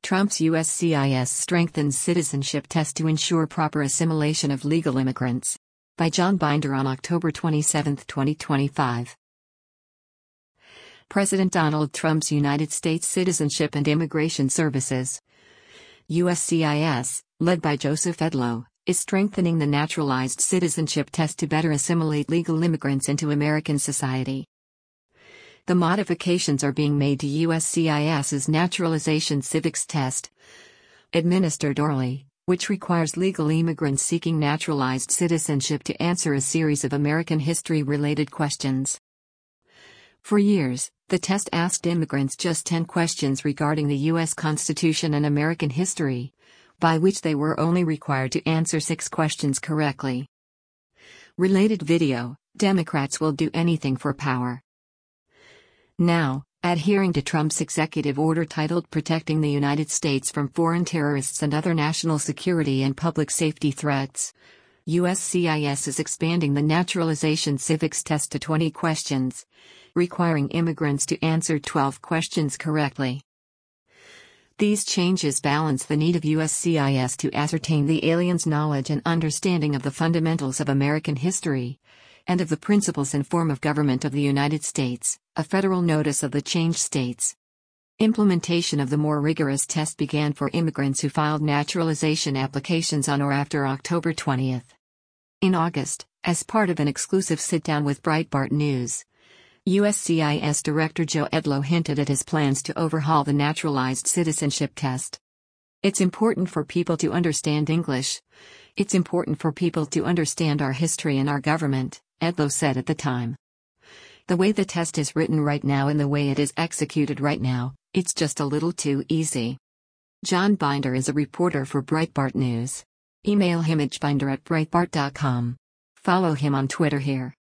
Trump's USCIS strengthens citizenship test to ensure proper assimilation of legal immigrants. By John Binder on October 27, 2025. President Donald Trump's United States Citizenship and Immigration Services, USCIS, led by Joseph Edlow, is strengthening the naturalized citizenship test to better assimilate legal immigrants into American society. The modifications are being made to USCIS's Naturalization Civics Test, administered orally, which requires legal immigrants seeking naturalized citizenship to answer a series of American history-related questions. For years, the test asked immigrants just 10 questions regarding the U.S. Constitution and American history, by which they were only required to answer 6 questions correctly. Related video: Democrats will do anything for power. Now, adhering to Trump's executive order titled Protecting the United States from Foreign Terrorists and Other National Security and Public Safety Threats, USCIS is expanding the Naturalization Civics Test to 20 questions, requiring immigrants to answer 12 questions correctly. These changes balance the need of USCIS to ascertain the alien's knowledge and understanding of the fundamentals of American history, and of the principles and form of government of the United States, a federal notice of the changed states. Implementation of the more rigorous test began for immigrants who filed naturalization applications on or after October 20. In August, as part of an exclusive sit-down with Breitbart News, USCIS Director Joe Edlow hinted at his plans to overhaul the naturalized citizenship test. It's important for people to understand English. It's important for people to understand our history and our government, Edlow said at the time. The way the test is written right now and the way it is executed right now, it's just a little too easy. John Binder is a reporter for Breitbart News. Email him at binder@breitbart.com. Follow him on Twitter here.